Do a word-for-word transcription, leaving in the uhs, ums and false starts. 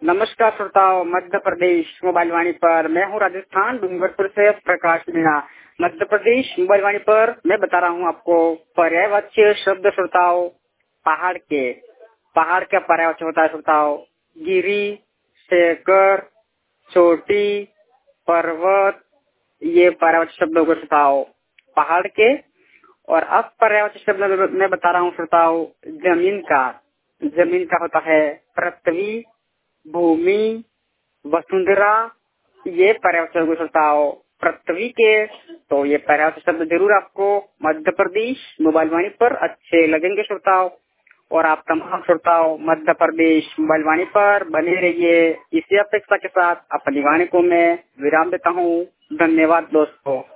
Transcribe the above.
नमस्कार श्रोताओं, मध्य प्रदेश मोबाइल वाणी पर मैं हूँ राजस्थान डूंगरपुर से प्रकाश मीणा। मध्य प्रदेश मोबाइल वाणी पर मैं बता रहा हूँ आपको पर्यायवाच्य शब्द। श्रोताओं, पहाड़ के पहाड़ का पर्यायवाच्य होता है श्रोताओं गिरी, शेखर, चोटी, पर्वत। ये पर्यायवाच्य शब्द हो गए श्रोताओं पहाड़ के। और अब पर्यायवाच्य शब्द मैं बता रहा हूँ श्रोताओं जमीन का। जमीन का होता है पृथ्वी, भूमि, वसुंधरा। ये पर्यायवाची शब्द श्रोताओं पृथ्वी के। तो ये पर्यायवाची शब्द जरूर आपको मध्य प्रदेश मोबाइल वाणी पर अच्छे लगेंगे श्रोताओं। और आप तमाम श्रोताओं मध्य प्रदेश मोबाइल वाणी पर बने रहिए। इसी अपेक्षा के साथ अपनी वाणी को मैं विराम देता हूँ। धन्यवाद दोस्तों।